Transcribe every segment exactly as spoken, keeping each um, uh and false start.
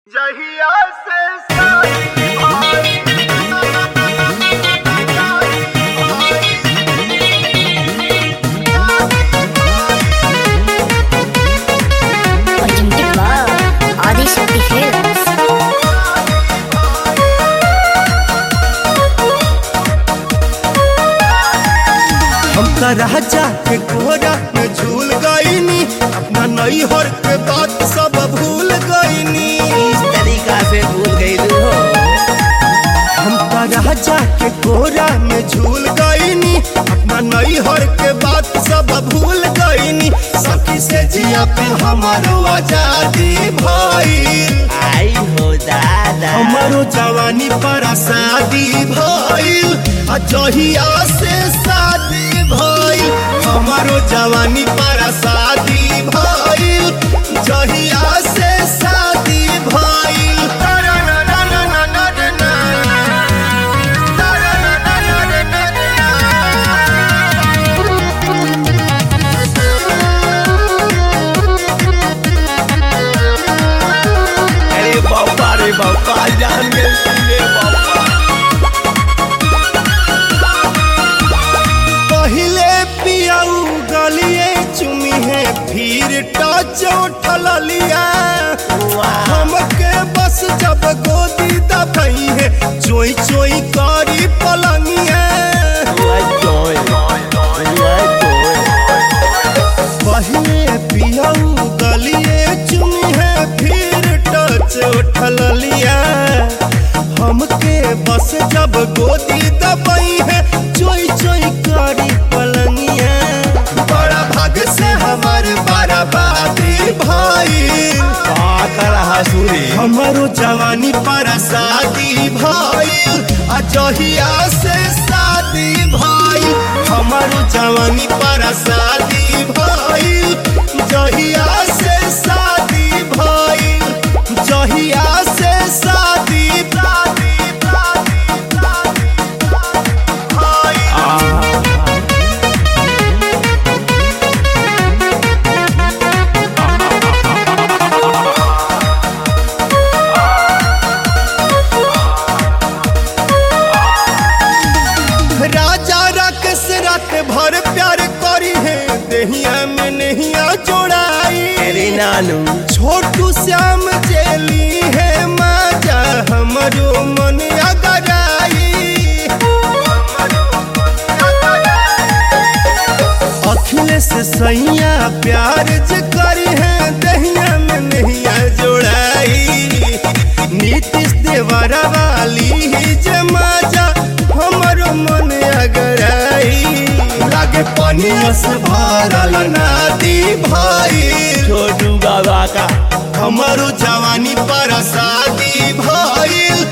जहिया से सारी भाई presented by Adi Shakti Films. हमका राजा के कोहरा में झूल गईनी, अपना नैहर के बात सब भूल गईनी। इस तरीका से भूल गई तू हो। हमका राजा के कोहरा में झूल गईनी, अपना नैहर के बात सब भूल गईनी। सखी से जिया पे हमारो आजादी भइल, आई हो दादा हमारो जवानी पर शादी भइल। आ जहिया से शादी भइल, हमारो जवानी पर शादी भइल। जहिया से शादी भइल। अरे बाबा रे बाबा जान गए रे बाबा। पहले पियाऊ गलिए चुमी है, फिर टच उठल लिया। हमके बस जब गोदी दबई है, चोई चोई करी पलंगिया। पहले पियाऊ गलिए चुमी है, फिर टच उठल लिया। हमके बस जब गोदी दबई है, चोई चोई करी पलंगिया। बड़ा भाग से हमार बर्बादी भइल, हमारो जवानी पर शादी भइल। आ जहिया से शादी भइल, हमारो जवानी पर शादी भइल। जहिया से शादी भइल, जहिया से शादी राजा राकेश रात भर प्यार करी है, देहिया में नहिया जोड़ाई। तेरी नानू छोटू श्याम जेली है माजा, हमरो मन अगराई। अखिलेश सैया प्यार ज करी है, देहिया में नहिया जोड़ाई। नीतीश देवरा वाली ही जमाजा, हमरो मन अगराई। लागे पनिया से भरल नदी भइल, छोटू बाबा का हमारो जवानी पर शादी भइल।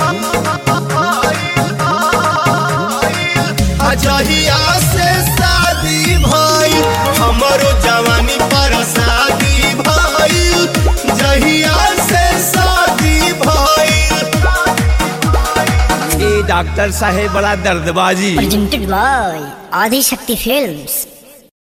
आ जहिया से शादी भइल, हमारो जवानी पर शादी भइल। जहिया से शादी भइल। ये डॉक्टर साहेब बड़ा दर्दबाजी। Presented by Adi Shakti Films.